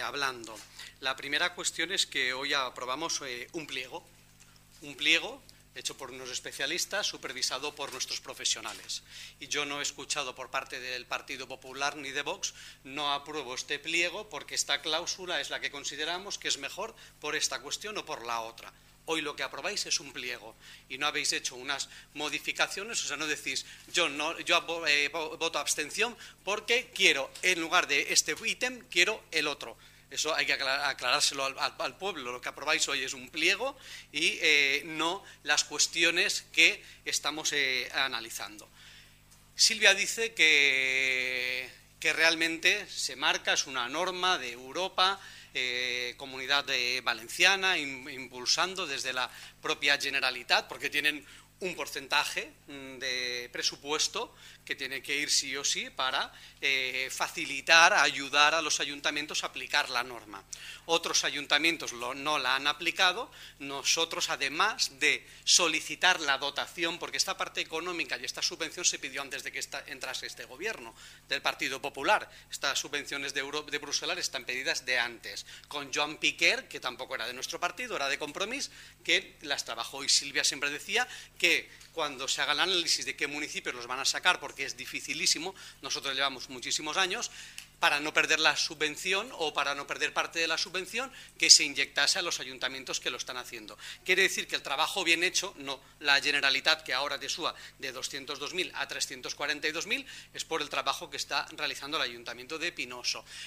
hablando. La primera cuestión es que hoy aprobamos un pliego hecho por unos especialistas, supervisado por nuestros profesionales. Y yo no he escuchado por parte del Partido Popular ni de Vox, no apruebo este pliego porque esta cláusula es la que consideramos que es mejor por esta cuestión o por la otra. Hoy lo que aprobáis es un pliego y no habéis hecho unas modificaciones, o sea, no decís yo voto abstención porque quiero, en lugar de este ítem, quiero el otro. Eso hay que aclarárselo al pueblo. Lo que aprobáis hoy es un pliego y no las cuestiones que estamos analizando. Silvia dice que realmente se marca, es una norma de Europa, Comunidad Valenciana, impulsando desde la propia Generalitat, porque tienen un porcentaje de presupuesto que tiene que ir sí o sí para facilitar, ayudar a los ayuntamientos a aplicar la norma. Otros ayuntamientos no la han aplicado. Nosotros, además de solicitar la dotación, porque esta parte económica y esta subvención se pidió antes de que entrase este gobierno del Partido Popular. Estas subvenciones de Bruselas están pedidas de antes, con Joan Piquer, que tampoco era de nuestro partido, era de Compromís, que las trabajó. Y Silvia siempre decía que cuando se haga el análisis de qué municipios los van a sacar, porque es dificilísimo, nosotros llevamos muchísimos años, para no perder la subvención o para no perder parte de la subvención, que se inyectase a los ayuntamientos que lo están haciendo. Quiere decir que el trabajo bien hecho, no la Generalitat, que ahora te suba de 202.000 a 342.000, es por el trabajo que está realizando el Ayuntamiento de Pinoso.